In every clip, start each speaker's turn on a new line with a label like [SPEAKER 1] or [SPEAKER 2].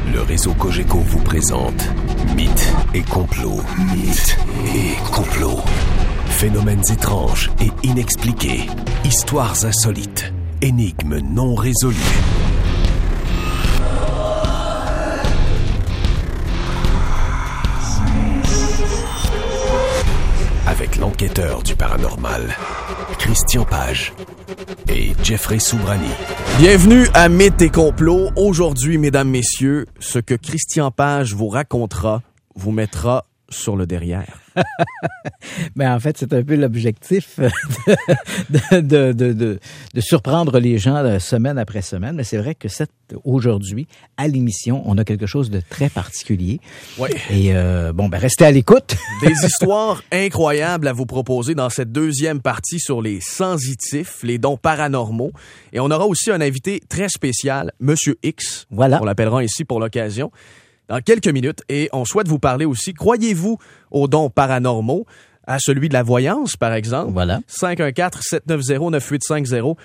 [SPEAKER 1] Le réseau Cogeco vous présente Mythes et complots. Mythes et complots. Phénomènes étranges et inexpliqués. Histoires insolites. Énigmes non résolues. Avec l'enquêteur du paranormal, Christian Page et Jeffrey Soubrani.
[SPEAKER 2] Bienvenue à Mythes et complots. Aujourd'hui, mesdames, messieurs, ce que Christian Page vous racontera vous mettra sur le derrière.
[SPEAKER 3] Ben en fait, c'est un peu l'objectif de surprendre les gens semaine après semaine. Mais c'est vrai que aujourd'hui, à l'émission, on a quelque chose de très particulier.
[SPEAKER 2] Oui.
[SPEAKER 3] Et restez à l'écoute.
[SPEAKER 2] Des histoires incroyables à vous proposer dans cette deuxième partie sur les sensitifs, les dons paranormaux. Et on aura aussi un invité très spécial, Monsieur X.
[SPEAKER 3] Voilà.
[SPEAKER 2] On l'appellera ici pour l'occasion. Dans quelques minutes, et on souhaite vous parler aussi, croyez-vous aux dons paranormaux, à celui de la voyance, par exemple?
[SPEAKER 3] Voilà.
[SPEAKER 2] 514-790-9850,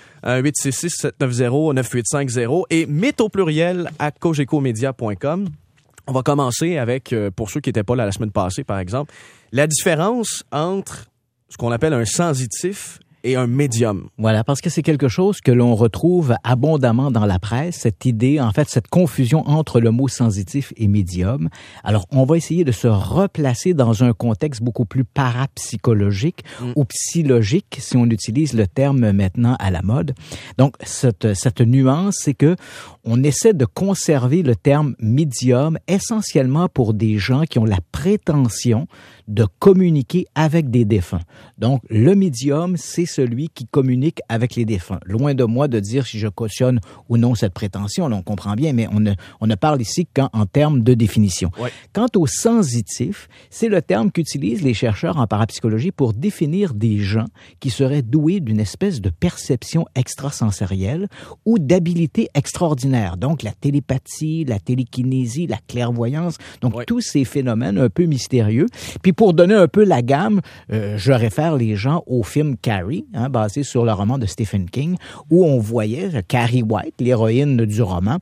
[SPEAKER 2] 1-866-790-9850, et mythes au pluriel à cogecomedia.com. On va commencer avec, pour ceux qui n'étaient pas là la semaine passée, par exemple, la différence entre ce qu'on appelle un sensitif et un médium.
[SPEAKER 3] Voilà, parce que c'est quelque chose que l'on retrouve abondamment dans la presse, cette idée, en fait, cette confusion entre le mot sensitif et médium. Alors, on va essayer de se replacer dans un contexte beaucoup plus parapsychologique ou psychologique, si on utilise le terme maintenant à la mode. Donc, cette nuance, c'est que on essaie de conserver le terme médium essentiellement pour des gens qui ont la prétention de communiquer avec des défunts. Donc, le médium, c'est celui qui communique avec les défunts. Loin de moi de dire si je cautionne ou non cette prétention, là, on comprend bien, mais on ne parle ici qu'en termes de définition.
[SPEAKER 2] Ouais.
[SPEAKER 3] Quant au sensitif, c'est le terme qu'utilisent les chercheurs en parapsychologie pour définir des gens qui seraient doués d'une espèce de perception extrasensorielle ou d'habilité extraordinaire. Donc, la télépathie, la télékinésie, la clairvoyance, donc tous ces phénomènes un peu mystérieux. Puis pour donner un peu la gamme, je réfère les gens au film Carrie, basé sur le roman de Stephen King, où on voyait Carrie White, l'héroïne du roman,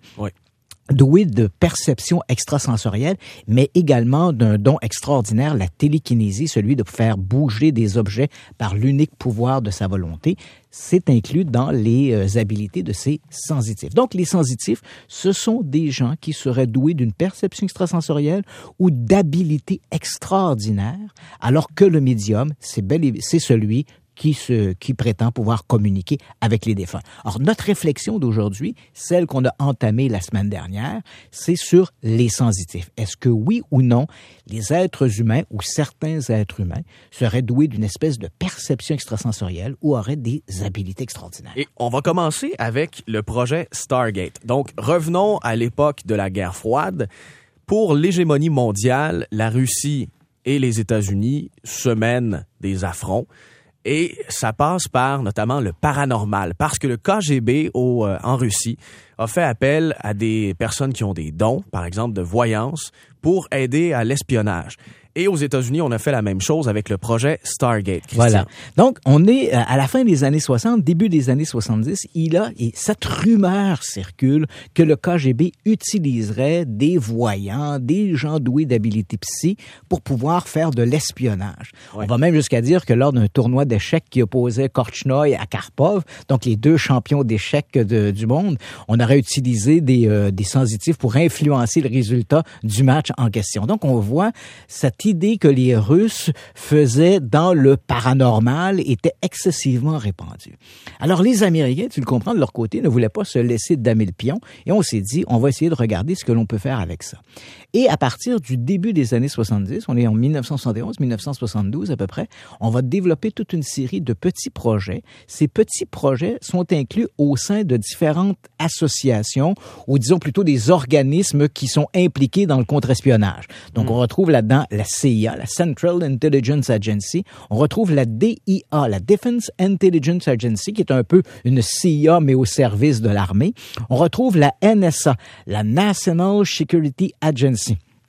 [SPEAKER 3] douée de perception extrasensorielle, mais également d'un don extraordinaire, la télékinésie, celui de faire bouger des objets par l'unique pouvoir de sa volonté. C'est inclus dans les habilités de ces sensitifs. Donc, les sensitifs, ce sont des gens qui seraient doués d'une perception extrasensorielle ou d'habilités extraordinaires, alors que le médium, c'est celui qui prétend pouvoir communiquer avec les défunts. Alors, notre réflexion d'aujourd'hui, celle qu'on a entamée la semaine dernière, c'est sur les sensitifs. Est-ce que oui ou non, les êtres humains ou certains êtres humains seraient doués d'une espèce de perception extrasensorielle ou auraient des habilités extraordinaires?
[SPEAKER 2] Et on va commencer avec le projet Stargate. Donc, revenons à l'époque de la guerre froide. Pour l'hégémonie mondiale, la Russie et les États-Unis se mènent des affronts. Et ça passe par notamment le paranormal, parce que le KGB en Russie a fait appel à des personnes qui ont des dons, par exemple de voyance, pour aider à l'espionnage. Et aux États-Unis, on a fait la même chose avec le projet Stargate. Christian.
[SPEAKER 3] Voilà. Donc, on est à la fin des années 60, début des années 70. Et cette rumeur circule que le KGB utiliserait des voyants, des gens doués d'habilité psy pour pouvoir faire de l'espionnage. Ouais. On va même jusqu'à dire que lors d'un tournoi d'échecs qui opposait Korchnoi à Karpov, donc les deux champions d'échecs du monde, on aurait utilisé des sensitifs pour influencer le résultat du match en question. Donc, on voit cette idée que les Russes faisaient dans le paranormal était excessivement répandue. Alors, les Américains, tu le comprends, de leur côté, ne voulaient pas se laisser damer le pion et on s'est dit, on va essayer de regarder ce que l'on peut faire avec ça. Et à partir du début des années 70, on est en 1971, 1972 à peu près, on va développer toute une série de petits projets. Ces petits projets sont inclus au sein de différentes associations ou disons plutôt des organismes qui sont impliqués dans le contre-espionnage. Donc, on retrouve là-dedans la CIA, la Central Intelligence Agency. On retrouve la DIA, la Defense Intelligence Agency, qui est un peu une CIA, mais au service de l'armée. On retrouve la NSA, la National Security Agency.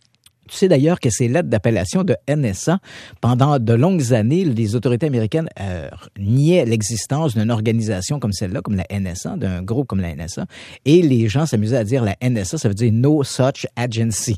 [SPEAKER 3] Tu sais d'ailleurs que ces lettres d'appellation de NSA, pendant de longues années, les autorités américaines niaient l'existence d'une organisation comme celle-là, comme la NSA, d'un groupe comme la NSA, et les gens s'amusaient à dire la NSA, ça veut dire No Such Agency.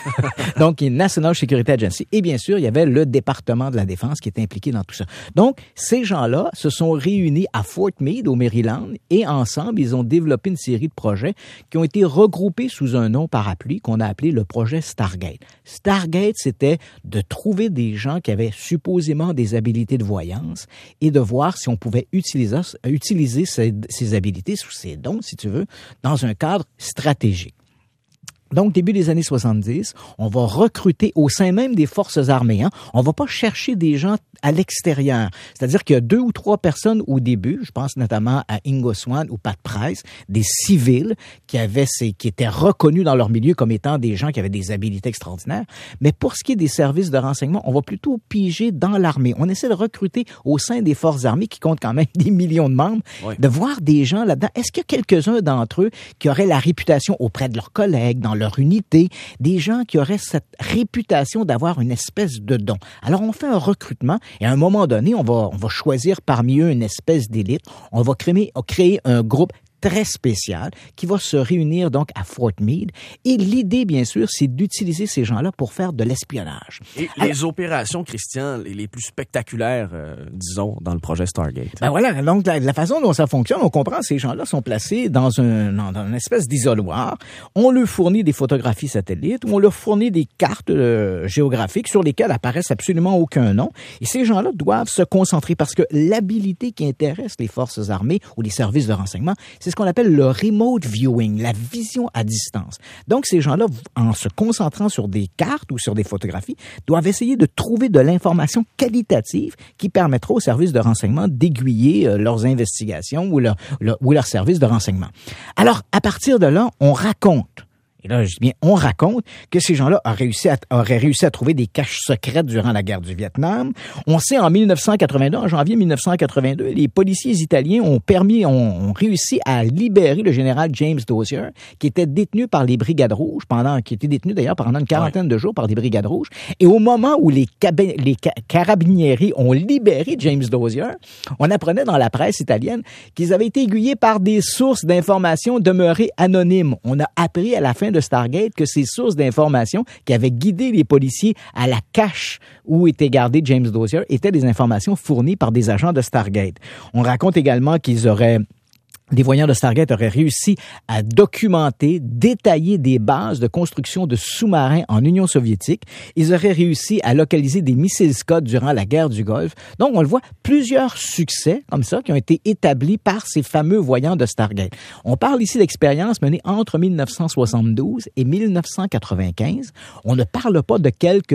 [SPEAKER 3] Donc, National Security Agency. Et bien sûr, il y avait le département de la Défense qui était impliqué dans tout ça. Donc, ces gens-là se sont réunis à Fort Meade, au Maryland, et ensemble, ils ont développé une série de projets qui ont été regroupés sous un nom parapluie qu'on a appelé le projet Stargate. Stargate, c'était de trouver des gens qui avaient supposément des habiletés de voyance et de voir si on pouvait utiliser ces habiletés, sous ces dons, si tu veux, dans un cadre stratégique. Donc, début des années 70, on va recruter au sein même des forces armées. Hein. On va pas chercher des gens à l'extérieur. C'est-à-dire qu'il y a 2 ou 3 personnes au début, je pense notamment à Ingo Swann ou Pat Price, des civils qui étaient reconnus dans leur milieu comme étant des gens qui avaient des habiletés extraordinaires. Mais pour ce qui est des services de renseignement, on va plutôt piger dans l'armée. On essaie de recruter au sein des forces armées qui comptent quand même des millions de membres, de voir des gens là-dedans. Est-ce qu'il y a quelques-uns d'entre eux qui auraient la réputation auprès de leurs collègues, dans leur unité, des gens qui auraient cette réputation d'avoir une espèce de don. Alors, on fait un recrutement et à un moment donné, on va choisir parmi eux une espèce d'élite. On va créer un groupe très spécial qui va se réunir donc à Fort Meade. Et l'idée, bien sûr, c'est d'utiliser ces gens-là pour faire de l'espionnage.
[SPEAKER 2] Et les opérations, Christian, les plus spectaculaires, disons, dans le projet Stargate.
[SPEAKER 3] Ben voilà, donc la façon dont ça fonctionne, on comprend, ces gens-là sont placés dans une espèce d'isoloir. On leur fournit des photographies satellites, ou on leur fournit des cartes géographiques sur lesquelles apparaissent absolument aucun nom. Et ces gens-là doivent se concentrer parce que l'habilité qui intéresse les forces armées ou les services de renseignement, c'est ce qu'on appelle le remote viewing, la vision à distance. Donc, ces gens-là, en se concentrant sur des cartes ou sur des photographies, doivent essayer de trouver de l'information qualitative qui permettra aux services de renseignement d'aiguiller leurs investigations ou leurs services de renseignement. Alors, à partir de là, on raconte. Et là, je dis bien, on raconte que ces gens-là auraient réussi à trouver des caches secrètes durant la guerre du Vietnam. On sait en 1982, en janvier 1982, les policiers italiens ont réussi à libérer le général James Dozier, qui était détenu par les Brigades Rouges qui était détenu d'ailleurs pendant une quarantaine de jours par des Brigades Rouges. Et au moment où les carabinieri ont libéré James Dozier, on apprenait dans la presse italienne qu'ils avaient été aiguillés par des sources d'informations demeurées anonymes. On a appris à la fin de Stargate que ces sources d'informations qui avaient guidé les policiers à la cache où était gardé James Dozier étaient des informations fournies par des agents de Stargate. On raconte également des voyants de Stargate auraient réussi à documenter, détailler des bases de construction de sous-marins en Union soviétique. Ils auraient réussi à localiser des missiles Scud durant la guerre du Golfe. Donc, on le voit, plusieurs succès comme ça qui ont été établis par ces fameux voyants de Stargate. On parle ici d'expériences menées entre 1972 et 1995. On ne parle pas de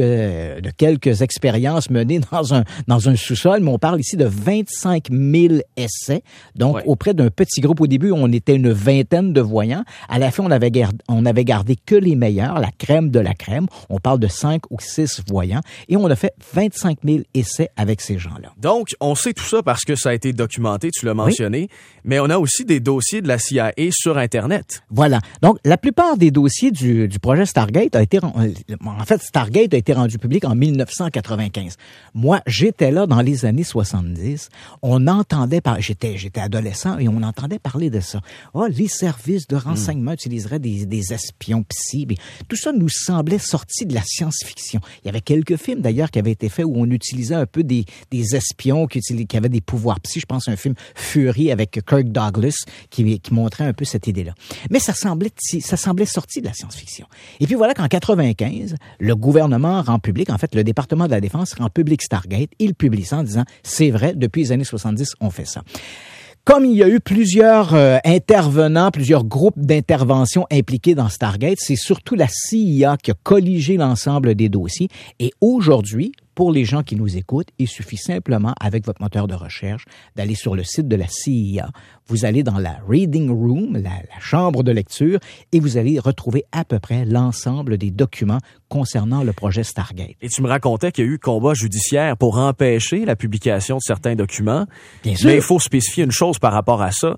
[SPEAKER 3] quelques expériences menées dans un sous-sol, mais on parle ici de 25 000 essais. Donc, auprès d'un petit groupe. Au début, on était une vingtaine de voyants. À la fin, on avait gardé que les meilleurs, la crème de la crème. On parle de 5 ou 6 voyants. Et on a fait 25 000 essais avec ces gens-là.
[SPEAKER 2] Donc, on sait tout ça parce que ça a été documenté, tu l'as mentionné. Oui. Mais on a aussi des dossiers de la CIA sur Internet.
[SPEAKER 3] Voilà. Donc, la plupart des dossiers du projet Stargate Stargate a été rendu public en 1995. Moi, j'étais là dans les années 70. On entendait j'étais adolescent et on entendait parler de ça. Les services de renseignement utiliseraient des espions psy. Tout ça nous semblait sorti de la science-fiction. Il y avait quelques films d'ailleurs qui avaient été faits où on utilisait un peu des espions qui avaient des pouvoirs psy. Je pense à un film Fury avec Kirk Douglas qui montrait un peu cette idée-là. Mais ça semblait sorti de la science-fiction. Et puis voilà qu'en 95, le gouvernement rend public, en fait, le département de la Défense rend public Stargate. Il publie ça en disant, c'est vrai, depuis les années 70, on fait ça. Comme il y a eu plusieurs intervenants, plusieurs groupes d'intervention impliqués dans Stargate, c'est surtout la CIA qui a colligé l'ensemble des dossiers. Et aujourd'hui, pour les gens qui nous écoutent, il suffit simplement, avec votre moteur de recherche, d'aller sur le site de la CIA. Vous allez dans la Reading Room, la chambre de lecture, et vous allez retrouver à peu près l'ensemble des documents concernant le projet Stargate.
[SPEAKER 2] Et tu me racontais qu'il y a eu combat judiciaire pour empêcher la publication de certains documents.
[SPEAKER 3] Bien sûr.
[SPEAKER 2] Mais il faut spécifier une chose par rapport à ça.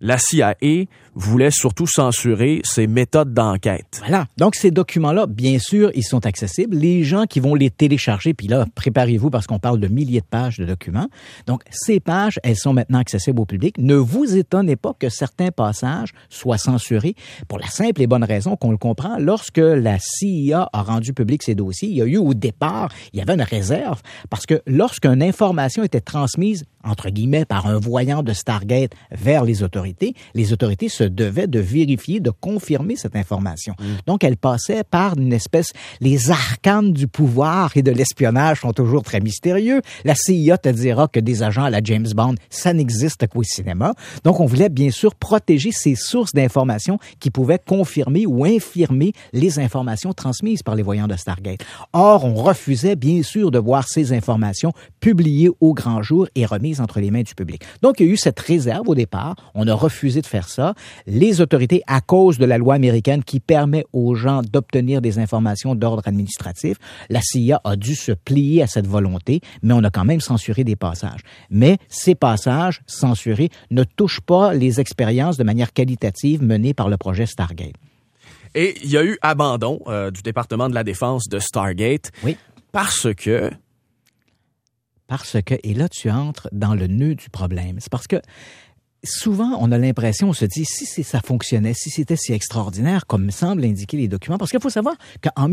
[SPEAKER 2] la CIA voulait surtout censurer ces méthodes d'enquête.
[SPEAKER 3] Voilà. Donc, ces documents-là, bien sûr, ils sont accessibles. Les gens qui vont les télécharger, puis là, préparez-vous parce qu'on parle de milliers de pages de documents. Donc, ces pages, elles sont maintenant accessibles au public. Ne vous étonnez pas que certains passages soient censurés pour la simple et bonne raison qu'on le comprend. Lorsque la CIA a rendu public ces dossiers, il y a eu au départ, il y avait une réserve parce que lorsqu'une information était transmise, entre guillemets, par un voyant de Stargate vers les autorités se devaient de vérifier, de confirmer cette information. Donc, elle passait par une espèce... Les arcanes du pouvoir et de l'espionnage sont toujours très mystérieux. La CIA te dira que des agents à la James Bond, ça n'existe qu'au cinéma. Donc, on voulait bien sûr protéger ces sources d'informations qui pouvaient confirmer ou infirmer les informations transmises par les voyants de Stargate. Or, on refusait bien sûr de voir ces informations publiées au grand jour et remises entre les mains du public. Donc, il y a eu cette réserve au départ. On a refusé de faire ça. Les autorités, à cause de la loi américaine qui permet aux gens d'obtenir des informations d'ordre administratif, la CIA a dû se plier à cette volonté, mais on a quand même censuré des passages. Mais ces passages censurés ne touchent pas les expériences de manière qualitative menées par le projet Stargate.
[SPEAKER 2] Et il y a eu abandon du département de la Défense de Stargate parce que,
[SPEAKER 3] et là tu entres dans le nœud du problème. C'est parce que souvent, on a l'impression, on se dit, si ça fonctionnait, si c'était si extraordinaire, comme semblent indiquer les documents, parce qu'il faut savoir qu'en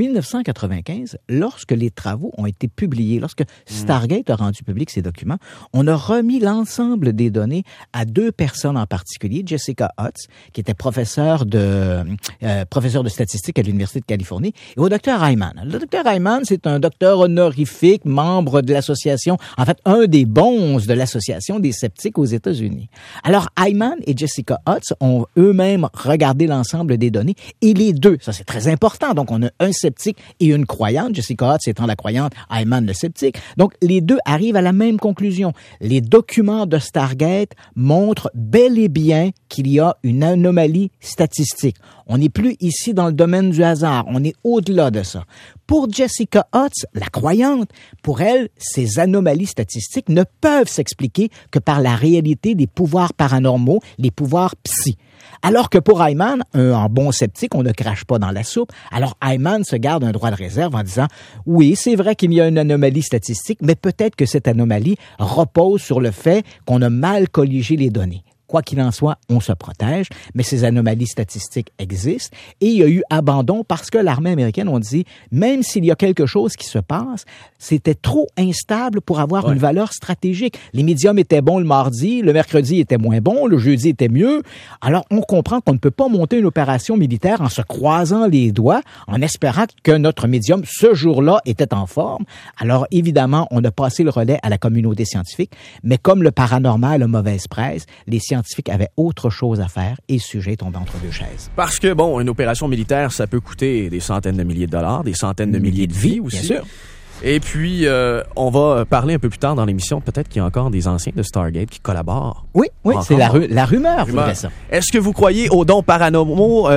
[SPEAKER 3] 1995, lorsque les travaux ont été publiés, lorsque Stargate a rendu public ces documents, on a remis l'ensemble des données à deux personnes en particulier, Jessica Hutz, qui était professeur de statistique à l'Université de Californie, et au docteur Hyman. Le docteur Hyman, c'est un docteur honorifique, membre de l'association, en fait, un des bons de l'association des sceptiques aux États-Unis. Alors, Hyman et Jessica Hutz ont eux-mêmes regardé l'ensemble des données et les deux, ça c'est très important, donc on a un sceptique et une croyante, Jessica Hutz étant la croyante, Hyman le sceptique. Donc, les deux arrivent à la même conclusion. Les documents de Stargate montrent bel et bien qu'il y a une anomalie statistique. On n'est plus ici dans le domaine du hasard, on est au-delà de ça. Pour Jessica Hutz, la croyante, pour elle, ces anomalies statistiques ne peuvent s'expliquer que par la réalité des pouvoirs paranormaux, les pouvoirs psy. Alors que pour Hyman, en bon sceptique, on ne crache pas dans la soupe. Alors Hyman se garde un droit de réserve en disant « Oui, c'est vrai qu'il y a une anomalie statistique, mais peut-être que cette anomalie repose sur le fait qu'on a mal colligé les données. » Quoi qu'il en soit, on se protège, mais ces anomalies statistiques existent et il y a eu abandon parce que l'armée américaine, on dit, même s'il y a quelque chose qui se passe, c'était trop instable pour avoir une valeur stratégique. Les médiums étaient bons le mardi, le mercredi était moins bon, le jeudi était mieux. Alors, on comprend qu'on ne peut pas monter une opération militaire en se croisant les doigts, en espérant que notre médium, ce jour-là, était en forme. Alors, évidemment, on a passé le relais à la communauté scientifique, mais comme le paranormal a mauvaise presse, les scientifiques avaient autre chose à faire et le sujet tombait entre deux chaises.
[SPEAKER 2] Parce que, bon, une opération militaire, ça peut coûter des centaines de milliers de dollars, des centaines de milliers de vies aussi.
[SPEAKER 3] Bien sûr.
[SPEAKER 2] Et puis, on va parler un peu plus tard dans l'émission, peut-être qu'il y a encore des anciens de Stargate qui collaborent.
[SPEAKER 3] Oui, c'est la rumeur. Ça.
[SPEAKER 2] Est-ce que vous croyez aux dons paranormaux?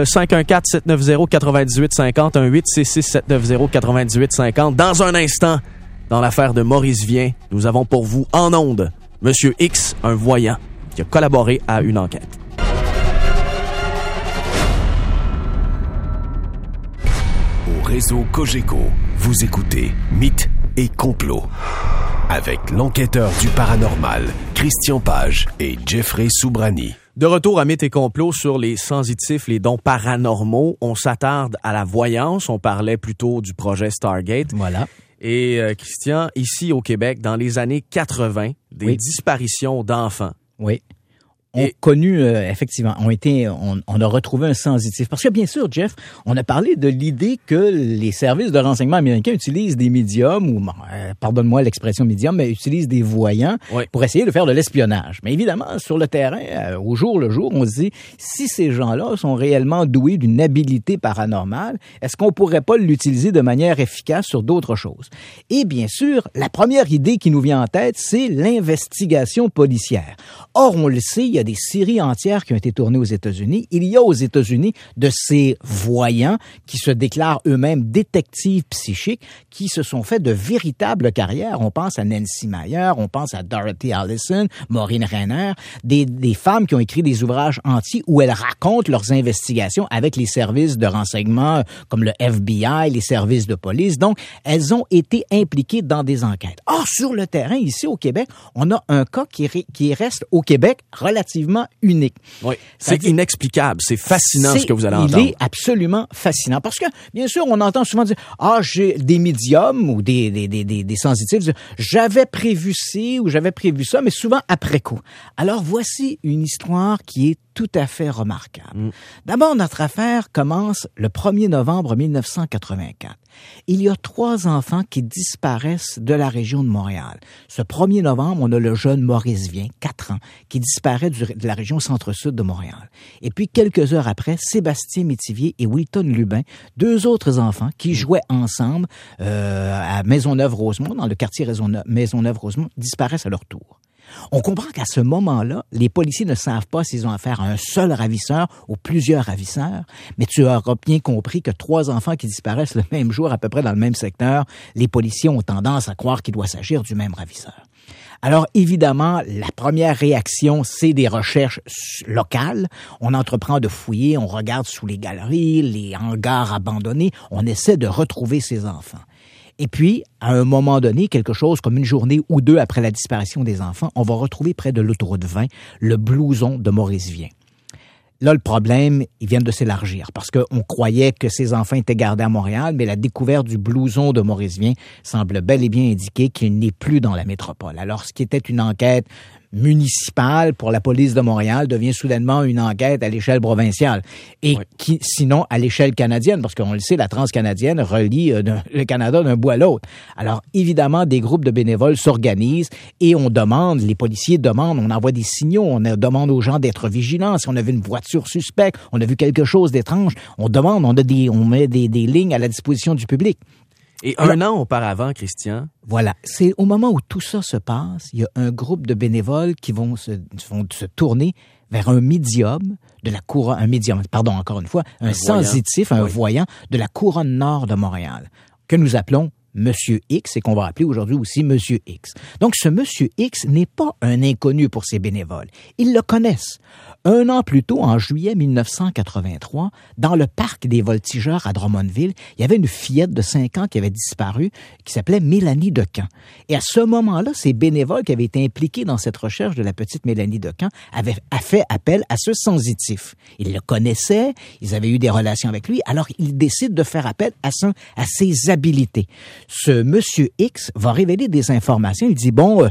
[SPEAKER 2] 514-790-9850, 1-866-790-9850. Dans un instant, dans l'affaire de Maurice Vien, nous avons pour vous, en ondes, Monsieur X, un voyant, qui a collaboré à une enquête.
[SPEAKER 1] Au réseau Cogeco, vous écoutez Mythes et Complots avec l'enquêteur du paranormal, Christian Page et Jeffrey Soubrani.
[SPEAKER 2] De retour à Mythes et Complots sur les sensitifs, les dons paranormaux. On s'attarde à la voyance. On parlait plutôt du projet Stargate.
[SPEAKER 3] Voilà.
[SPEAKER 2] Et Christian, ici au Québec, dans les années 80, des disparitions d'enfants.
[SPEAKER 3] Oui. ont connu, effectivement, on a retrouvé un sensitif. Parce que bien sûr, Jeff, on a parlé de l'idée que les services de renseignement américains utilisent des médiums, ou pardonne-moi l'expression médium, mais utilisent des voyants pour essayer de faire de l'espionnage. Mais évidemment, sur le terrain, au jour le jour, on se dit, si ces gens-là sont réellement doués d'une habileté paranormale, est-ce qu'on pourrait pas l'utiliser de manière efficace sur d'autres choses? Et bien sûr, la première idée qui nous vient en tête, c'est l'investigation policière. Or, on le sait, il y a a des séries entières qui ont été tournées aux États-Unis. Il y a aux États-Unis de ces voyants qui se déclarent eux-mêmes détectives psychiques, qui se sont fait de véritables carrières. On pense à Nancy Meyer, on pense à Dorothy Allison, Maureen Renner, des femmes qui ont écrit des ouvrages entiers où elles racontent leurs investigations avec les services de renseignement comme le FBI, les services de police. Donc, elles ont été impliquées dans des enquêtes. Or, sur le terrain, ici au Québec, on a un cas qui reste au Québec relativement unique.
[SPEAKER 2] Oui, c'est inexplicable. C'est fascinant ce que vous allez entendre.
[SPEAKER 3] Il est absolument fascinant parce que, bien sûr, on entend souvent dire « Ah, j'ai des médiums ou des sensitifs dire « J'avais prévu ci ou j'avais prévu ça », mais souvent après coup. Alors, voici une histoire qui est tout à fait remarquable. D'abord, notre affaire commence le 1er novembre 1984. Il y a 3 enfants qui disparaissent de la région de Montréal. Ce 1er novembre, on a le jeune Maurice Vien, 4 ans, qui disparaît de la région centre-sud de Montréal. Et puis, quelques heures après, Sébastien Métivier et Wilton Lubin, 2 autres enfants qui jouaient ensemble à Maisonneuve-Rosemont, dans le quartier Maisonneuve-Rosemont, disparaissent à leur tour. On comprend qu'à ce moment-là, les policiers ne savent pas s'ils ont affaire à un seul ravisseur ou plusieurs ravisseurs, mais tu auras bien compris que 3 enfants qui disparaissent le même jour, à peu près dans le même secteur, les policiers ont tendance à croire qu'il doit s'agir du même ravisseur. Alors, évidemment, la première réaction, c'est des recherches locales. On entreprend de fouiller, on regarde sous les galeries, les hangars abandonnés, on essaie de retrouver ces enfants. Et puis, à un moment donné, quelque chose comme une journée ou 2 après la disparition des enfants, on va retrouver près de l'autoroute 20 le blouson de Maurice Vien. Là, le problème, il vient de s'élargir parce qu'on croyait que ces enfants étaient gardés à Montréal, mais la découverte du blouson de Maurice Vien semble bel et bien indiquer qu'il n'est plus dans la métropole. Alors, ce qui était une enquête municipale pour la police de Montréal devient soudainement une enquête à l'échelle provinciale et qui, sinon à l'échelle canadienne, parce qu'on le sait, la transcanadienne relie le Canada d'un bout à l'autre. Alors, évidemment, des groupes de bénévoles s'organisent et on demande, les policiers demandent, on envoie des signaux, on demande aux gens d'être vigilants. Si on a vu une voiture suspecte, on a vu quelque chose d'étrange, on demande, on met des lignes à la disposition du public.
[SPEAKER 2] Et un an auparavant, Christian...
[SPEAKER 3] Voilà. C'est au moment où tout ça se passe, il y a un groupe de bénévoles qui vont se tourner vers un médium de la couronne... Un sensitif, un voyant de la couronne nord de Montréal, que nous appelons Monsieur X et qu'on va appeler aujourd'hui aussi Monsieur X. Donc, ce Monsieur X n'est pas un inconnu pour ses bénévoles. Ils le connaissent. 1 an plus tôt, en juillet 1983, dans le parc des Voltigeurs à Drummondville, il y avait une fillette de 5 ans qui avait disparu, qui s'appelait Mélanie Decamp. Et à ce moment-là, ces bénévoles qui avaient été impliqués dans cette recherche de la petite Mélanie Decamp avaient fait appel à ce sensitif. Ils le connaissaient, ils avaient eu des relations avec lui, alors ils décident de faire appel à ses habiletés. Ce Monsieur X va révéler des informations. Il dit,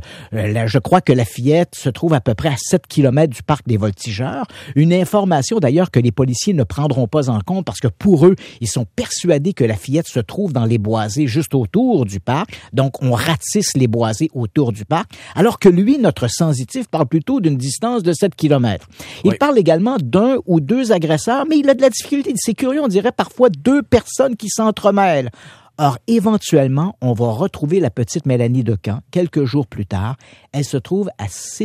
[SPEAKER 3] je crois que la fillette se trouve à peu près à 7 kilomètres du parc des Voltigeurs. Une information d'ailleurs que les policiers ne prendront pas en compte parce que pour eux, ils sont persuadés que la fillette se trouve dans les boisés juste autour du parc. Donc, on ratisse les boisés autour du parc. Alors que lui, notre sensitif, parle plutôt d'une distance de 7 kilomètres. Il parle également d'1 ou 2 agresseurs, mais il a de la difficulté. C'est curieux, on dirait parfois 2 personnes qui s'entremêlent. Or, éventuellement, on va retrouver la petite Mélanie Decamp quelques jours plus tard. Elle se trouve à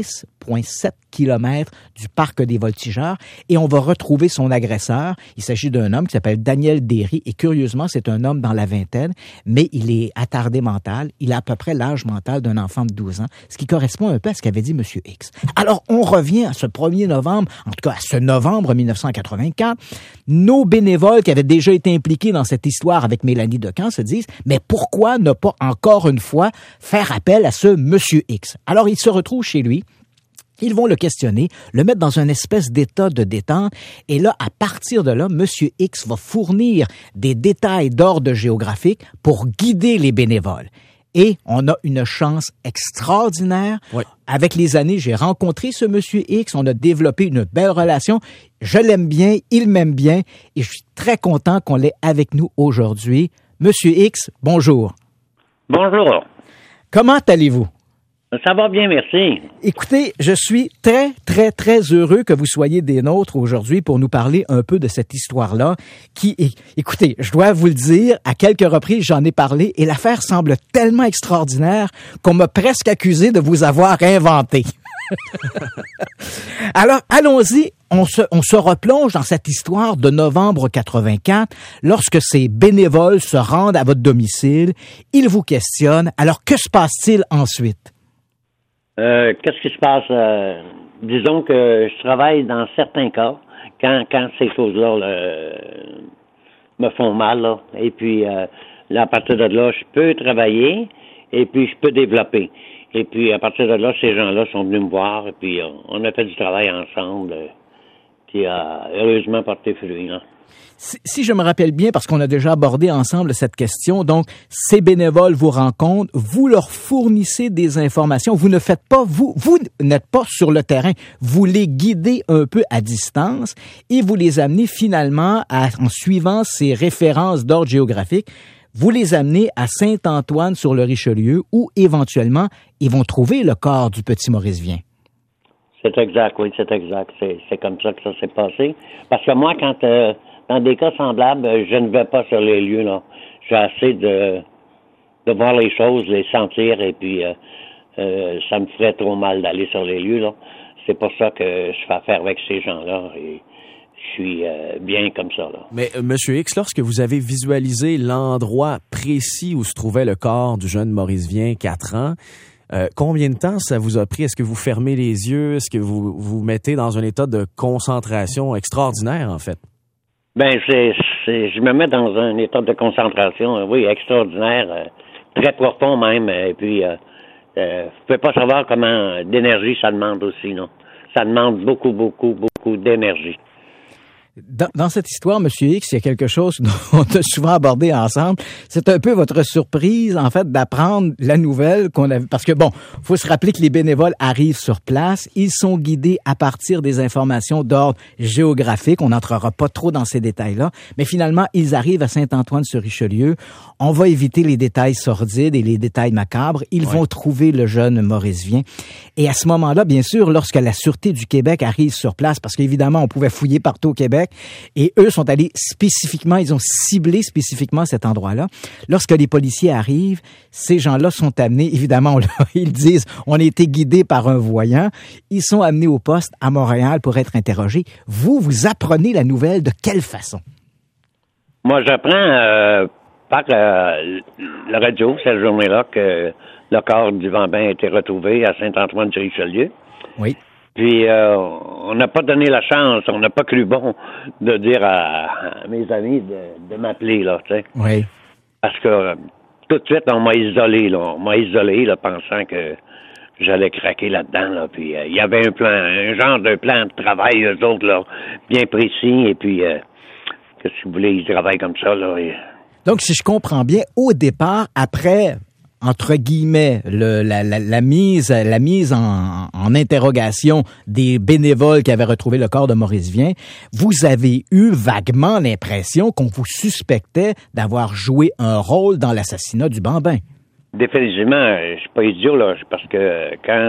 [SPEAKER 3] 6,7 kilomètres du parc des Voltigeurs et on va retrouver son agresseur. Il s'agit d'un homme qui s'appelle Daniel Derry et curieusement, c'est un homme dans la vingtaine, mais il est attardé mental. Il a à peu près l'âge mental d'un enfant de 12 ans, ce qui correspond un peu à ce qu'avait dit M. X. Alors, on revient à ce 1er novembre, en tout cas à ce novembre 1984. Nos bénévoles qui avaient déjà été impliqués dans cette histoire avec Mélanie Decamp se disent, mais pourquoi ne pas encore une fois faire appel à ce Monsieur X? Alors, il se retrouve chez lui. Ils vont le questionner, le mettre dans une espèce d'état de détente. Et là, à partir de là, Monsieur X va fournir des détails d'ordre géographique pour guider les bénévoles. Et on a une chance extraordinaire. Oui. Avec les années, j'ai rencontré ce Monsieur X. On a développé une belle relation. Je l'aime bien, il m'aime bien. Et je suis très content qu'on l'ait avec nous aujourd'hui. Monsieur X, bonjour.
[SPEAKER 4] Bonjour.
[SPEAKER 3] Comment allez-vous?
[SPEAKER 4] Ça va bien, merci.
[SPEAKER 3] Écoutez, je suis très, très, très heureux que vous soyez des nôtres aujourd'hui pour nous parler un peu de cette histoire-là qui, écoutez, je dois vous le dire, à quelques reprises, j'en ai parlé et l'affaire semble tellement extraordinaire qu'on m'a presque accusé de vous avoir inventé. Alors, allons-y. On se replonge dans cette histoire de novembre 84, lorsque ces bénévoles se rendent à votre domicile. Ils vous questionnent. Alors, que se passe-t-il ensuite?
[SPEAKER 4] Qu'est-ce qui se passe? Disons que je travaille dans certains cas, quand ces choses-là me font mal, là. Et puis, là, à partir de là, je peux travailler et puis je peux développer. Et puis, à partir de là, ces gens-là sont venus me voir et puis on a fait du travail ensemble qui a heureusement porté fruit, là.
[SPEAKER 3] Si je me rappelle bien, parce qu'on a déjà abordé ensemble cette question, donc ces bénévoles vous rencontrent, vous leur fournissez des informations, vous ne faites pas, vous n'êtes pas sur le terrain, vous les guidez un peu à distance et vous les amenez finalement, en suivant ces références d'ordre géographique, vous les amenez à Saint-Antoine-sur-le-Richelieu où éventuellement ils vont trouver le corps du petit Maurice Vien.
[SPEAKER 4] C'est exact, oui, c'est exact. C'est comme ça que ça s'est passé. Parce que moi, quand dans des cas semblables, je ne vais pas sur les lieux, là. J'ai assez de voir les choses, les sentir, et puis ça me ferait trop mal d'aller sur les lieux, là. C'est pour ça que je fais affaire avec ces gens-là, et je suis bien comme ça, là.
[SPEAKER 2] Mais, Monsieur X, lorsque vous avez visualisé l'endroit précis où se trouvait le corps du jeune Maurice Vien, 4 ans, combien de temps ça vous a pris? Est-ce que vous fermez les yeux? Est-ce que vous vous mettez dans un état de concentration extraordinaire, en fait?
[SPEAKER 4] Ben, je me mets dans un état de concentration, oui, extraordinaire, très profond même, et puis vous pouvez pas savoir comment d'énergie ça demande aussi, non? Ça demande beaucoup, beaucoup, beaucoup d'énergie.
[SPEAKER 3] Dans cette histoire, Monsieur X, il y a quelque chose qu'on a souvent abordé ensemble. C'est un peu votre surprise, en fait, d'apprendre la nouvelle qu'on avait. Parce que bon, faut se rappeler que les bénévoles arrivent sur place. Ils sont guidés à partir des informations d'ordre géographique. On n'entrera pas trop dans ces détails-là. Mais finalement, ils arrivent à Saint-Antoine-sur-Richelieu. On va éviter les détails sordides et les détails macabres. Ils vont trouver le jeune Maurice Vien. Et à ce moment-là, bien sûr, lorsque la Sûreté du Québec arrive sur place, parce qu'évidemment, on pouvait fouiller partout au Québec, et eux sont allés spécifiquement, ils ont ciblé spécifiquement cet endroit-là. Lorsque les policiers arrivent, ces gens-là sont amenés, évidemment, ils disent, on a été guidés par un voyant. Ils sont amenés au poste à Montréal pour être interrogés. Vous apprenez la nouvelle de quelle façon?
[SPEAKER 4] Moi, j'apprends par la radio, cette journée-là, que le corps du Vambin a été retrouvé à Saint-Antoine-du-Richelieu.
[SPEAKER 3] Oui.
[SPEAKER 4] Puis, on n'a pas donné la chance, on n'a pas cru bon de dire à mes amis de m'appeler, là, tu sais.
[SPEAKER 3] Oui.
[SPEAKER 4] Parce que tout de suite, on m'a isolé, là, pensant que j'allais craquer là-dedans, là. Puis, il y avait un genre de plan de travail, eux autres, là, bien précis. Et puis, qu'est-ce que vous voulez, ils travaillent comme ça, là.
[SPEAKER 3] Donc, si je comprends bien, au départ, après, entre guillemets, la mise en interrogation des bénévoles qui avaient retrouvé le corps de Maurice Vien, vous avez eu vaguement l'impression qu'on vous suspectait d'avoir joué un rôle dans l'assassinat du Bambin.
[SPEAKER 4] Définitivement, je suis pas idiot, là, parce que quand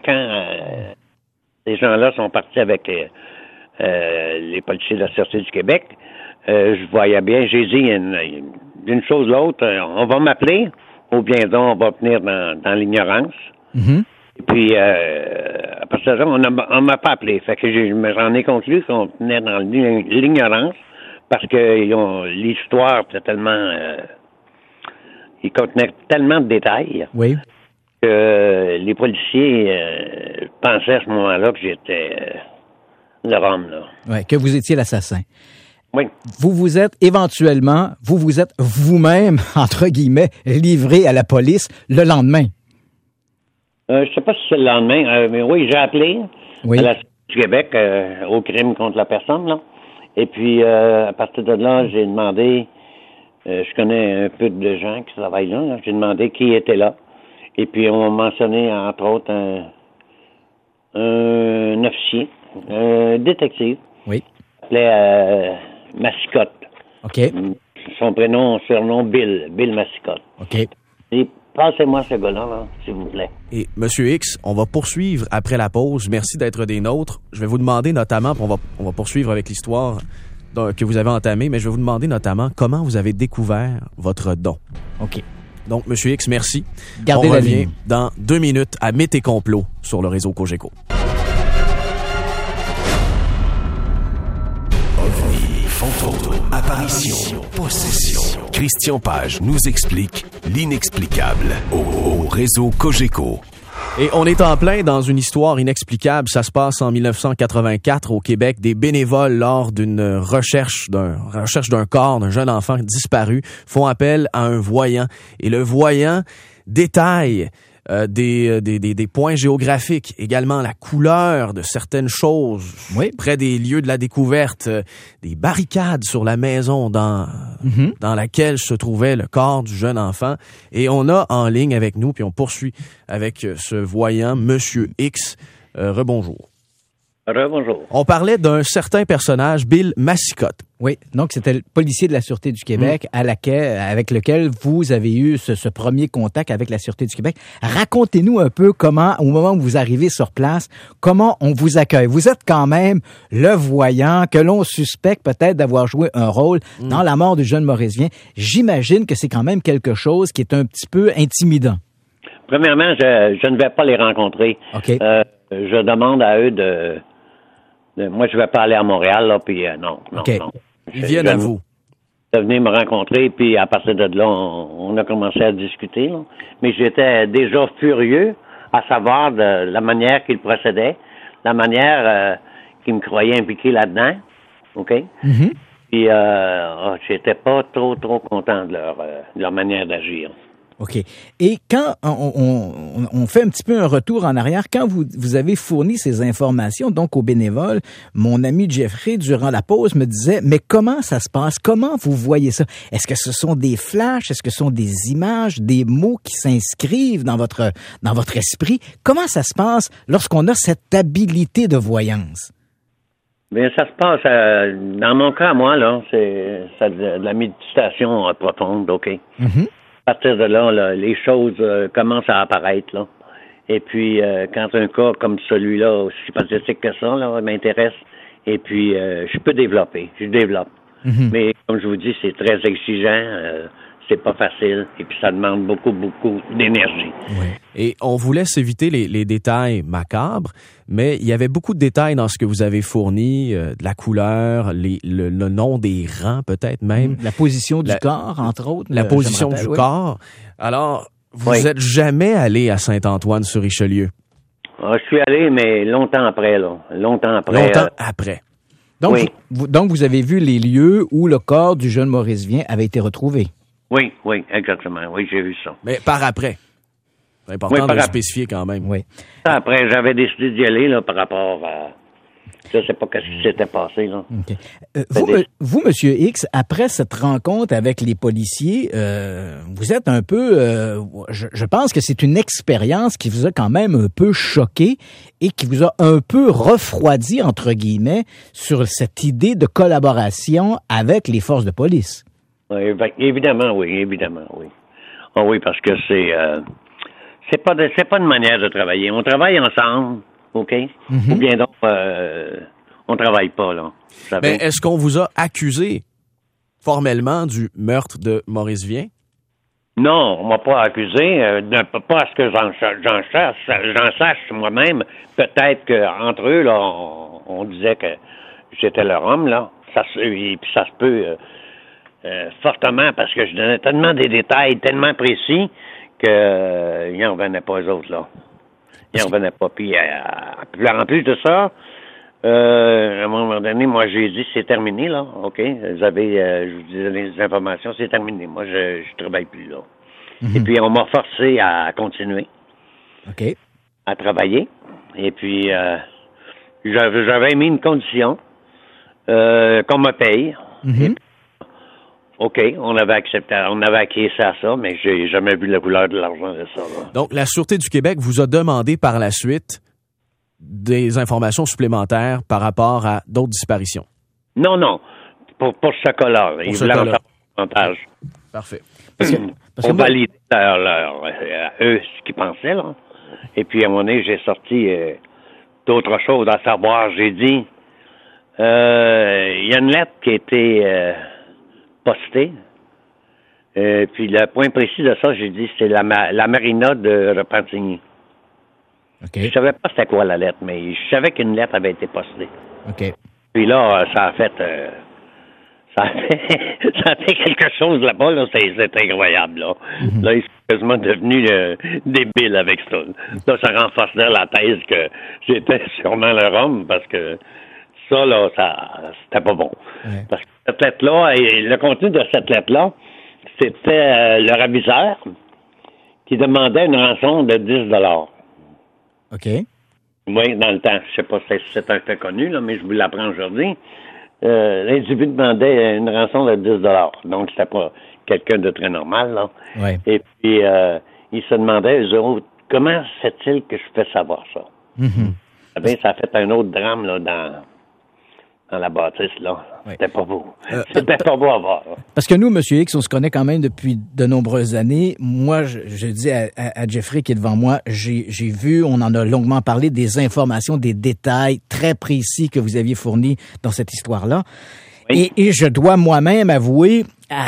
[SPEAKER 4] ces gens-là sont partis avec les policiers de la Sûreté du Québec, je voyais bien, j'ai dit d'une chose l'autre, on va m'appeler, ou bien donc on va tenir dans l'ignorance.
[SPEAKER 3] Mm-hmm.
[SPEAKER 4] Et puis, à partir de là, on m'a pas appelé. Fait que j'en ai conclu qu'on tenait dans l'ignorance, parce que l'histoire était tellement... il contenait tellement de détails.
[SPEAKER 3] Oui.
[SPEAKER 4] Que les policiers pensaient à ce moment-là que j'étais le Rome, là.
[SPEAKER 3] Oui, que vous étiez l'assassin.
[SPEAKER 4] Oui.
[SPEAKER 3] Vous êtes éventuellement, vous êtes vous-même, entre guillemets, livré à la police le lendemain.
[SPEAKER 4] Je sais pas si c'est le lendemain, mais oui, j'ai appelé à la Sûreté du Québec au crime contre la personne, là. Et puis, à partir de là, j'ai demandé, je connais un peu de gens qui travaillent là, j'ai demandé qui était là. Et puis, on m'a mentionné, entre autres, un officier, un détective.
[SPEAKER 3] Oui.
[SPEAKER 4] Il s'appelait Massicotte.
[SPEAKER 3] OK.
[SPEAKER 4] Son surnom, Bill Massicotte.
[SPEAKER 3] OK.
[SPEAKER 4] Et passez-moi ce gars-là, là, s'il vous plaît.
[SPEAKER 2] Et Monsieur X, on va poursuivre après la pause. Merci d'être des nôtres. Je vais vous demander notamment, on va poursuivre avec l'histoire que vous avez entamée, mais je vais vous demander notamment comment vous avez découvert votre don.
[SPEAKER 3] OK.
[SPEAKER 2] Donc, Monsieur X, merci.
[SPEAKER 3] Gardez
[SPEAKER 2] On
[SPEAKER 3] la
[SPEAKER 2] revient
[SPEAKER 3] ligne.
[SPEAKER 2] dans 2 minutes à Mythes et Complots sur le réseau Cogeco.
[SPEAKER 1] OVNI, fantôme, apparition, possession. Christian Page nous explique l'inexplicable au réseau Cogeco.
[SPEAKER 2] Et on est en plein dans une histoire inexplicable. Ça se passe en 1984 au Québec. Des bénévoles, lors d'une recherche d'un corps d'un jeune enfant disparu, font appel à un voyant. Et le voyant détaille des points géographiques, également la couleur de certaines choses près des lieux de la découverte, des barricades sur la maison dans laquelle se trouvait le corps du jeune enfant. Et on a en ligne avec nous, puis on poursuit avec ce voyant, Monsieur X. Rebonjour.
[SPEAKER 4] Rebonjour.
[SPEAKER 2] On parlait d'un certain personnage, Bill Massicotte.
[SPEAKER 3] Oui, donc c'était le policier de la Sûreté du Québec avec lequel vous avez eu ce premier contact avec la Sûreté du Québec. Racontez-nous un peu comment, au moment où vous arrivez sur place, comment on vous accueille. Vous êtes quand même le voyant que l'on suspecte peut-être d'avoir joué un rôle dans la mort du jeune Maurice Vien. J'imagine que c'est quand même quelque chose qui est un petit peu intimidant.
[SPEAKER 4] Premièrement, je ne vais pas les rencontrer.
[SPEAKER 3] OK.
[SPEAKER 4] Je demande à eux moi, je vais pas aller à Montréal, là, puis non.
[SPEAKER 2] Ils viennent à vous.
[SPEAKER 4] De venir me rencontrer, puis à partir de là, on a commencé à discuter, là. Mais j'étais déjà furieux à savoir de la manière qu'ils procédaient, la manière qu'ils me croyaient impliqué là-dedans, OK? Puis j'étais pas trop content de leur manière d'agir.
[SPEAKER 3] OK. Et quand on fait un petit peu un retour en arrière, quand vous avez fourni ces informations, donc aux bénévoles, mon ami Jeffrey, durant la pause, me disait, mais comment ça se passe? Comment vous voyez ça? Est-ce que ce sont des flashs? Est-ce que ce sont des images, des mots qui s'inscrivent dans votre esprit? Comment ça se passe lorsqu'on a cette habilité de voyance?
[SPEAKER 4] Bien, ça se passe, dans mon cas, moi, là, c'est de la méditation profonde, OK? À partir de là, les choses commencent à apparaître, là. Et puis, quand un cas comme celui-là, aussi pathétique que ça, là, m'intéresse, et puis je peux développer, je développe. Mais comme je vous dis, c'est très exigeant, c'est pas facile, et puis ça demande beaucoup d'énergie.
[SPEAKER 2] Et on vous laisse éviter les détails macabres, mais il y avait beaucoup de détails dans ce que vous avez fourni, de la couleur, le nom des rangs peut-être même.
[SPEAKER 3] La position du corps, entre autres.
[SPEAKER 2] La position du corps. Alors, vous êtes jamais allé à Saint-Antoine-sur-Richelieu?
[SPEAKER 4] Je suis allé, mais longtemps après, là. Longtemps
[SPEAKER 2] après.
[SPEAKER 3] Donc, donc, vous avez vu les lieux où le corps du jeune Maurice Vien avait été retrouvé?
[SPEAKER 4] Oui, exactement. Oui, j'ai vu ça.
[SPEAKER 2] Mais par après. C'est important de le spécifier quand même.
[SPEAKER 3] Oui.
[SPEAKER 4] Après, j'avais décidé d'y aller là, par rapport à... Je ne sais pas ce qui s'était passé. Là.
[SPEAKER 3] Okay. Vous, M. X, après cette rencontre avec les policiers, vous êtes un peu... je pense que c'est une expérience qui vous a quand même un peu choqué et qui vous a un peu refroidi, entre guillemets, sur cette idée de collaboration avec les forces de police.
[SPEAKER 4] Évidemment, oui. Oh, oui, parce que c'est pas une manière de travailler. On travaille ensemble, OK? Ou bien donc, on travaille pas, là.
[SPEAKER 2] Mais est-ce qu'on vous a accusé formellement du meurtre de Maurice Vien?
[SPEAKER 4] Non, on m'a pas accusé. Pas à ce que j'en sache moi-même. Peut-être qu'entre eux, là, on disait que j'étais leur homme, là. Et puis ça se peut... fortement, parce que je donnais tellement des détails, tellement précis, qu'ils n'en revenaient pas eux autres, là. Ils n'en revenaient pas. Puis, en plus de ça, à un moment donné, moi, j'ai dit, c'est terminé, là, OK? Je vous disais les informations, c'est terminé. Moi, je travaille plus, là. Et puis, on m'a forcé à continuer.
[SPEAKER 3] OK.
[SPEAKER 4] À travailler. Et puis, j'avais mis une condition qu'on me paye. OK, on avait acquiescé à ça, mais j'ai jamais vu la couleur de l'argent de ça. Là.
[SPEAKER 2] Donc, la Sûreté du Québec vous a demandé par la suite des informations supplémentaires par rapport à d'autres disparitions?
[SPEAKER 4] Non. Pour ce cas-là. Ils voulaient en savoir davantage.
[SPEAKER 2] Parfait.
[SPEAKER 4] On validait eux ce qu'ils pensaient, là. Et puis, à un moment donné, j'ai sorti d'autres choses à savoir. J'ai dit, il y a une lettre qui a été postée Puis le point précis de ça, j'ai dit, c'est la marina de Repentigny.
[SPEAKER 3] OK.
[SPEAKER 4] Je savais pas c'était quoi la lettre, mais je savais qu'une lettre avait été postée.
[SPEAKER 3] OK.
[SPEAKER 4] Puis là, ça a fait quelque chose là-bas, là, c'est incroyable, là.
[SPEAKER 3] Mm-hmm.
[SPEAKER 4] Là, ils sont quasiment devenus débiles avec ça. Là, ça renforçait la thèse que j'étais sûrement le rhum, parce que ça, là, c'était pas bon.
[SPEAKER 3] Ouais.
[SPEAKER 4] Parce que cette lettre-là, et le contenu de cette lettre-là, c'était le raviseur qui demandait une rançon de 10 $.
[SPEAKER 3] OK.
[SPEAKER 4] Oui, dans le temps. Je sais pas si c'est un fait connu, là, mais je vous l'apprends aujourd'hui. L'individu demandait une rançon de 10 $. Donc, c'était pas quelqu'un de très normal, là.
[SPEAKER 3] Ouais.
[SPEAKER 4] Et puis, il se demandait, eux autres, comment fait-il que je fais savoir ça?
[SPEAKER 3] Mm-hmm.
[SPEAKER 4] Eh bien, ça a fait un autre drame, là, dans la bâtisse, là.
[SPEAKER 3] Ouais.
[SPEAKER 4] C'était pas beau. C'était pas beau à voir, là.
[SPEAKER 3] Parce que nous, Monsieur X, on se connaît quand même depuis de nombreuses années. Moi, je dis à Jeffrey qui est devant moi, j'ai vu, on en a longuement parlé, des informations, des détails très précis que vous aviez fournis dans cette histoire-là.
[SPEAKER 4] Oui.
[SPEAKER 3] Et je dois moi-même avouer,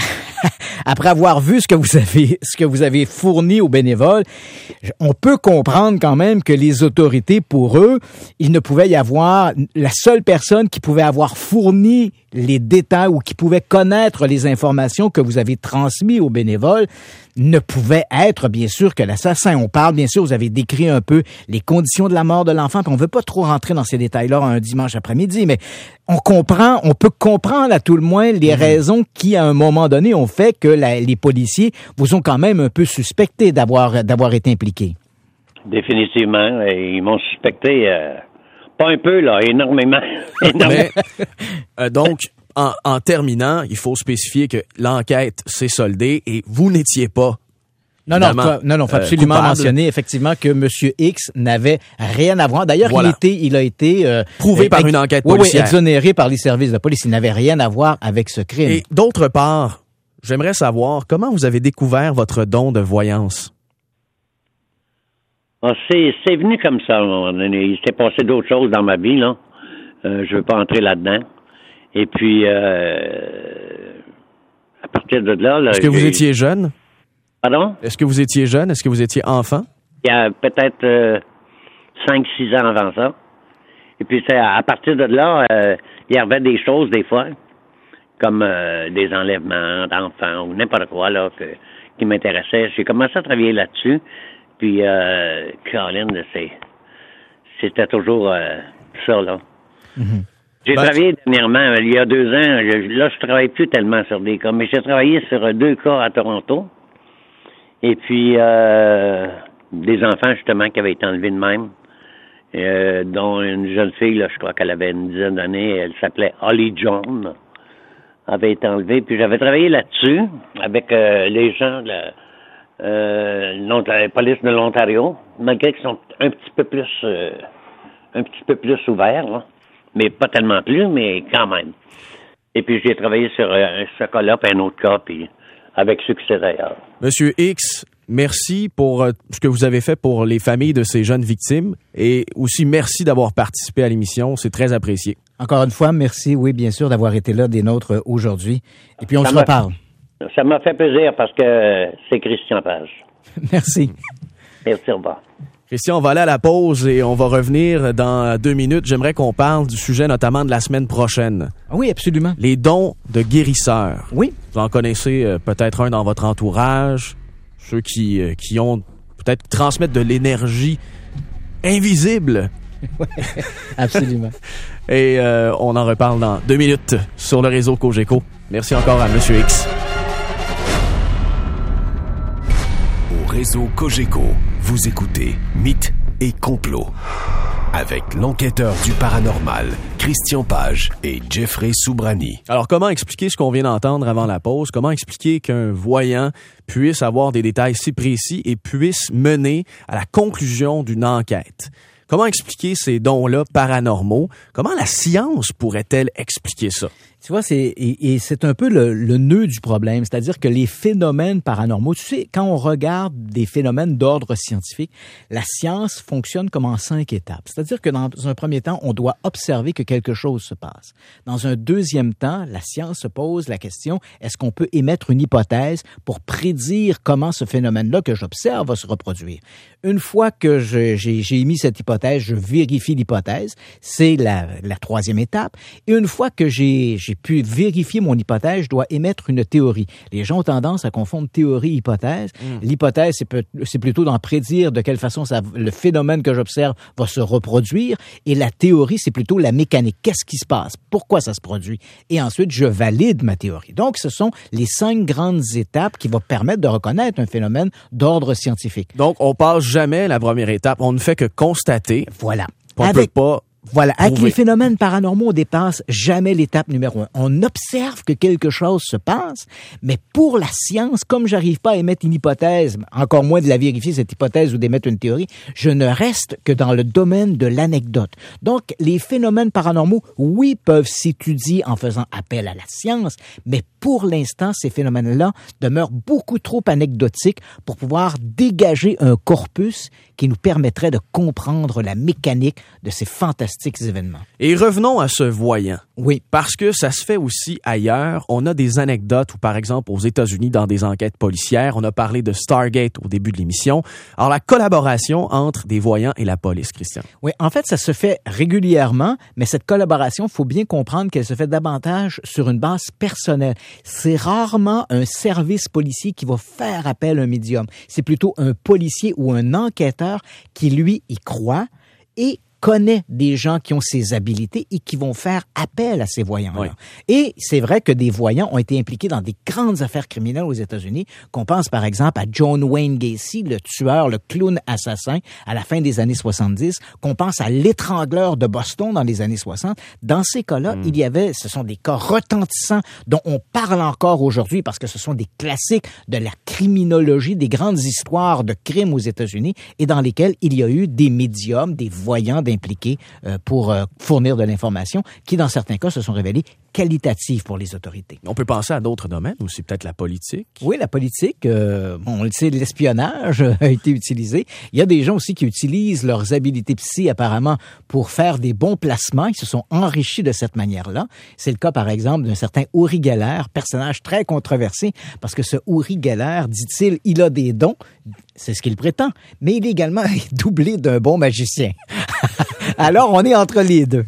[SPEAKER 3] après avoir vu ce que vous avez fourni aux bénévoles, on peut comprendre quand même que les autorités, pour eux, il ne pouvait y avoir, la seule personne qui pouvait avoir fourni les détails ou qui pouvait connaître les informations que vous avez transmises aux bénévoles ne pouvait être, bien sûr, que l'assassin. On parle, bien sûr, vous avez décrit un peu les conditions de la mort de l'enfant, puis on veut pas trop rentrer dans ces détails-là un dimanche après-midi, mais on peut comprendre à tout le moins les raisons qui, à un moment donné, ont fait que les policiers vous ont quand même un peu suspecté d'avoir été impliqués.
[SPEAKER 4] Définitivement. Ils m'ont suspecté, pas un peu, là, énormément.
[SPEAKER 2] Mais, donc, en terminant, il faut spécifier que l'enquête s'est soldée et vous n'étiez pas.
[SPEAKER 3] Non, faut absolument
[SPEAKER 2] coupable.
[SPEAKER 3] mentionner effectivement que Monsieur X n'avait rien à voir. D'ailleurs,
[SPEAKER 2] Voilà.
[SPEAKER 3] il a été
[SPEAKER 2] Prouvé par une enquête policière.
[SPEAKER 3] Oui, exonéré par les services de police. Il n'avait rien à voir avec ce crime.
[SPEAKER 2] Et d'autre part, j'aimerais savoir comment vous avez découvert votre don de voyance.
[SPEAKER 4] Ah, c'est venu comme ça, à un moment donné. Il s'est passé d'autres choses dans ma vie, là. Je veux pas entrer là-dedans. Et puis, à partir de là...
[SPEAKER 2] Est-ce que vous étiez jeune?
[SPEAKER 4] Pardon?
[SPEAKER 2] Est-ce que vous étiez jeune? Est-ce que vous étiez enfant?
[SPEAKER 4] Il y a peut-être 5-6 ans avant ça. Et puis, à partir de là, il y avait des choses, des fois, comme des enlèvements d'enfants ou n'importe quoi, là, qui m'intéressaient. J'ai commencé à travailler là-dessus. Puis, Caroline, c'était toujours ça, là.
[SPEAKER 3] Mm-hmm.
[SPEAKER 4] J'ai travaillé dernièrement, il y a 2 ans, là, je travaille plus tellement sur des cas, mais j'ai travaillé sur 2 cas à Toronto. Et puis, des enfants, justement, qui avaient été enlevés de même, dont une jeune fille, là, je crois qu'elle avait une dizaine d'années, elle s'appelait Holly John, avait été enlevée. Puis j'avais travaillé là-dessus avec les gens de la police de l'Ontario, malgré qu'ils sont un petit peu plus ouverts, là. Mais pas tellement plus, mais quand même. Et puis j'ai travaillé sur ce cas-là, puis un autre cas, puis avec succès d'ailleurs.
[SPEAKER 2] Monsieur X, merci pour ce que vous avez fait pour les familles de ces jeunes victimes et aussi merci d'avoir participé à l'émission. C'est très apprécié.
[SPEAKER 3] Encore une fois, merci, oui, bien sûr, d'avoir été là des nôtres aujourd'hui. Et puis on se reparle.
[SPEAKER 4] Ça m'a fait plaisir parce que c'est Christian Page.
[SPEAKER 3] Merci.
[SPEAKER 4] Merci, au revoir.
[SPEAKER 2] Christian, on va aller à la pause et on va revenir dans 2 minutes. J'aimerais qu'on parle du sujet notamment de la semaine prochaine.
[SPEAKER 3] Oui, absolument.
[SPEAKER 2] Les dons de guérisseurs.
[SPEAKER 3] Oui.
[SPEAKER 2] Vous en connaissez peut-être un dans votre entourage. Ceux qui ont peut-être transmettre de l'énergie invisible.
[SPEAKER 3] Oui, absolument.
[SPEAKER 2] Et on en reparle dans 2 minutes sur le réseau Cogeco. Merci encore à Monsieur X.
[SPEAKER 1] Au réseau Cogeco, vous écoutez Mythes et Complots avec l'enquêteur du paranormal, Christian Page et Jeffrey Soubrani.
[SPEAKER 2] Alors, comment expliquer ce qu'on vient d'entendre avant la pause? Comment expliquer qu'un voyant puisse avoir des détails si précis et puisse mener à la conclusion d'une enquête? Comment expliquer ces dons-là paranormaux? Comment la science pourrait-elle expliquer ça?
[SPEAKER 3] Tu vois, c'est un peu le nœud du problème, c'est-à-dire que les phénomènes paranormaux, tu sais, quand on regarde des phénomènes d'ordre scientifique, la science fonctionne comme en 5 étapes. C'est-à-dire que dans un premier temps, on doit observer que quelque chose se passe. Dans un deuxième temps, la science se pose la question, est-ce qu'on peut émettre une hypothèse pour prédire comment ce phénomène-là que j'observe va se reproduire? Une fois que j'ai émis cette hypothèse, je vérifie l'hypothèse, c'est la troisième étape. Et une fois que j'ai pu vérifier mon hypothèse, je dois émettre une théorie. Les gens ont tendance à confondre théorie et hypothèse. L'hypothèse, c'est plutôt d'en prédire de quelle façon le phénomène que j'observe va se reproduire. Et la théorie, c'est plutôt la mécanique. Qu'est-ce qui se passe? Pourquoi ça se produit? Et ensuite, je valide ma théorie. Donc, ce sont les 5 grandes étapes qui vont permettre de reconnaître un phénomène d'ordre scientifique.
[SPEAKER 2] Donc, on passe jamais la première étape. On ne fait que constater.
[SPEAKER 3] Voilà.
[SPEAKER 2] On peut pas...
[SPEAKER 3] Voilà, avec
[SPEAKER 2] prouver.
[SPEAKER 3] les phénomènes paranormaux, on dépasse jamais l'étape numéro 1. On observe que quelque chose se passe, mais pour la science, comme j'arrive pas à émettre une hypothèse, encore moins de la vérifier, cette hypothèse, ou d'émettre une théorie, je ne reste que dans le domaine de l'anecdote. Donc, les phénomènes paranormaux, oui, peuvent s'étudier en faisant appel à la science, mais pour l'instant, ces phénomènes-là demeurent beaucoup trop anecdotiques pour pouvoir dégager un corpus qui nous permettrait de comprendre la mécanique de ces fantastiques événements.
[SPEAKER 2] Et revenons à ce voyant.
[SPEAKER 3] Oui.
[SPEAKER 2] Parce que ça se fait aussi ailleurs. On a des anecdotes où, par exemple, aux États-Unis, dans des enquêtes policières, on a parlé de Stargate au début de l'émission. Alors, la collaboration entre des voyants et la police, Christian.
[SPEAKER 3] Oui, en fait, ça se fait régulièrement, mais cette collaboration, il faut bien comprendre qu'elle se fait davantage sur une base personnelle. C'est rarement un service policier qui va faire appel à un médium. C'est plutôt un policier ou un enquêteur qui, lui, y croit et connaît des gens qui ont ces habiletés et qui vont faire appel à ces voyants-là.
[SPEAKER 2] Oui.
[SPEAKER 3] Et c'est vrai que des voyants ont été impliqués dans des grandes affaires criminelles aux États-Unis, qu'on pense par exemple à John Wayne Gacy, le tueur, le clown assassin à la fin des années 70, qu'on pense à l'étrangleur de Boston dans les années 60. Dans ces cas-là, ce sont des cas retentissants dont on parle encore aujourd'hui parce que ce sont des classiques de la criminologie, des grandes histoires de crimes aux États-Unis et dans lesquels il y a eu des médiums, des voyants, impliqués pour fournir de l'information qui, dans certains cas, se sont révélés qualitatives pour les autorités.
[SPEAKER 2] On peut penser à d'autres domaines aussi, peut-être la politique.
[SPEAKER 3] Oui, la politique, on le sait, l'espionnage a été utilisé. Il y a des gens aussi qui utilisent leurs habiletés psy, apparemment, pour faire des bons placements. Ils se sont enrichis de cette manière-là. C'est le cas, par exemple, d'un certain Uri Geller, personnage très controversé, parce que ce Uri Geller, dit-il, il a des dons, c'est ce qu'il prétend, mais il est également doublé d'un bon magicien. Alors, on est entre les deux.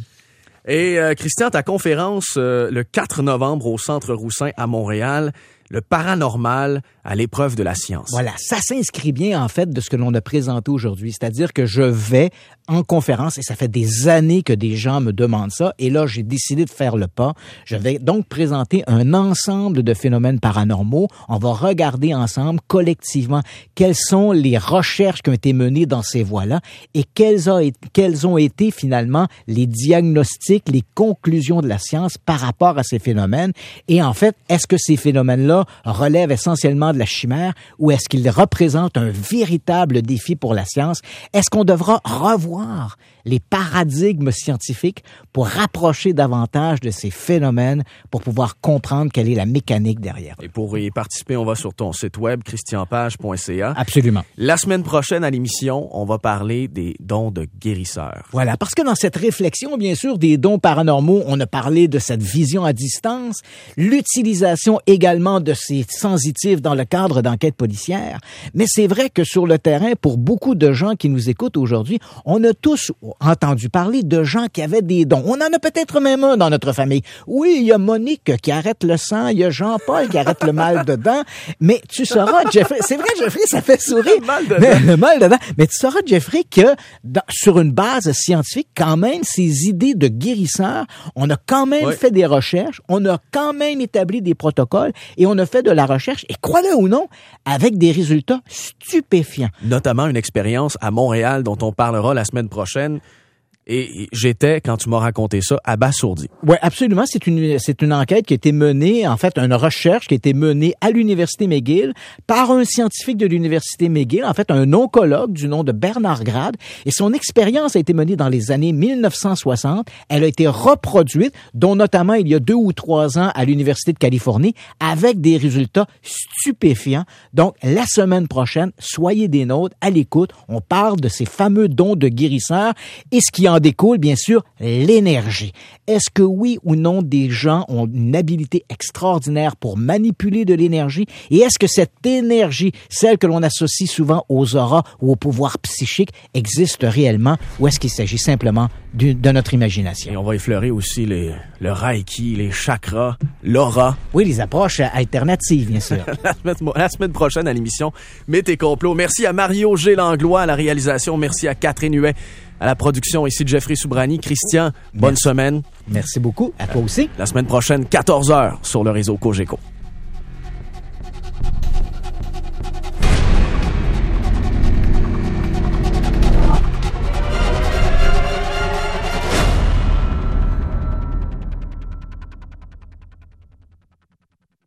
[SPEAKER 2] Et Christian, ta conférence le 4 novembre au Centre Roussin à Montréal, le paranormal à l'épreuve de la science.
[SPEAKER 3] Voilà, ça s'inscrit bien en fait de ce que l'on a présenté aujourd'hui, c'est-à-dire que je vais en conférence et ça fait des années que des gens me demandent ça et là j'ai décidé de faire le pas. Je vais donc présenter un ensemble de phénomènes paranormaux. On va regarder ensemble collectivement quelles sont les recherches qui ont été menées dans ces voies-là et quelles ont été finalement les diagnostics, les conclusions de la science par rapport à ces phénomènes. Et en fait, est-ce que ces phénomènes-là relèvent essentiellement de la chimère ou est-ce qu'ils représentent un véritable défi pour la science? Est-ce qu'on devra revoir les paradigmes scientifiques pour rapprocher davantage de ces phénomènes pour pouvoir comprendre quelle est la mécanique derrière eux?
[SPEAKER 2] Et pour y participer, on va sur ton site web, christianpage.ca.
[SPEAKER 3] Absolument.
[SPEAKER 2] La semaine prochaine à l'émission, on va parler des dons de guérisseurs.
[SPEAKER 3] Voilà, parce que dans cette réflexion, bien sûr, des dons paranormaux, on a parlé de cette vision à distance, l'utilisation également de ces sensitifs dans le cadre d'enquêtes policières. Mais c'est vrai que sur le terrain, pour beaucoup de gens qui nous écoutent aujourd'hui, on a tous entendu parler de gens qui avaient des dons. On en a peut-être même un dans notre famille. Oui, il y a Monique qui arrête le sang, il y a Jean-Paul qui arrête le mal dedans. Mais tu sauras, Jeffrey, c'est vrai, Jeffrey, ça fait sourire. Le mal dedans. Mais tu sauras, Jeffrey, que sur une base scientifique, quand même, ces idées de guérisseurs, on a quand même fait des recherches, on a quand même établi des protocoles et on a fait de la recherche, et crois-le ou non, avec des résultats stupéfiants.
[SPEAKER 2] Notamment une expérience à Montréal dont on parlera la semaine prochaine. Et j'étais, quand tu m'as raconté ça, abasourdi.
[SPEAKER 3] Oui, absolument. C'est une enquête qui a été menée, en fait, une recherche qui a été menée à l'Université McGill par un scientifique de l'Université McGill, en fait, un oncologue du nom de Bernard Grad. Et son expérience a été menée dans les années 1960. Elle a été reproduite, dont notamment il y a 2 ou 3 ans à l'Université de Californie, avec des résultats stupéfiants. Donc, la semaine prochaine, soyez des nôtres, à l'écoute. On parle de ces fameux dons de guérisseurs et ce qui en découle, bien sûr, l'énergie. Est-ce que oui ou non des gens ont une habilité extraordinaire pour manipuler de l'énergie? Et est-ce que cette énergie, celle que l'on associe souvent aux auras ou au pouvoir psychique, existe réellement ou est-ce qu'il s'agit simplement de notre imagination?
[SPEAKER 2] Et on va effleurer aussi le Reiki, les chakras, l'aura.
[SPEAKER 3] Oui, les approches alternatives, bien sûr.
[SPEAKER 2] La semaine prochaine à l'émission Mythes et Complots. Merci à Mario G. Langlois à la réalisation. Merci à Catherine Huet à la production. Ici Jeffrey Soubrani. Christian, bonne semaine.
[SPEAKER 3] Merci beaucoup. À toi aussi.
[SPEAKER 2] La semaine prochaine, 14h sur le réseau Cogeco.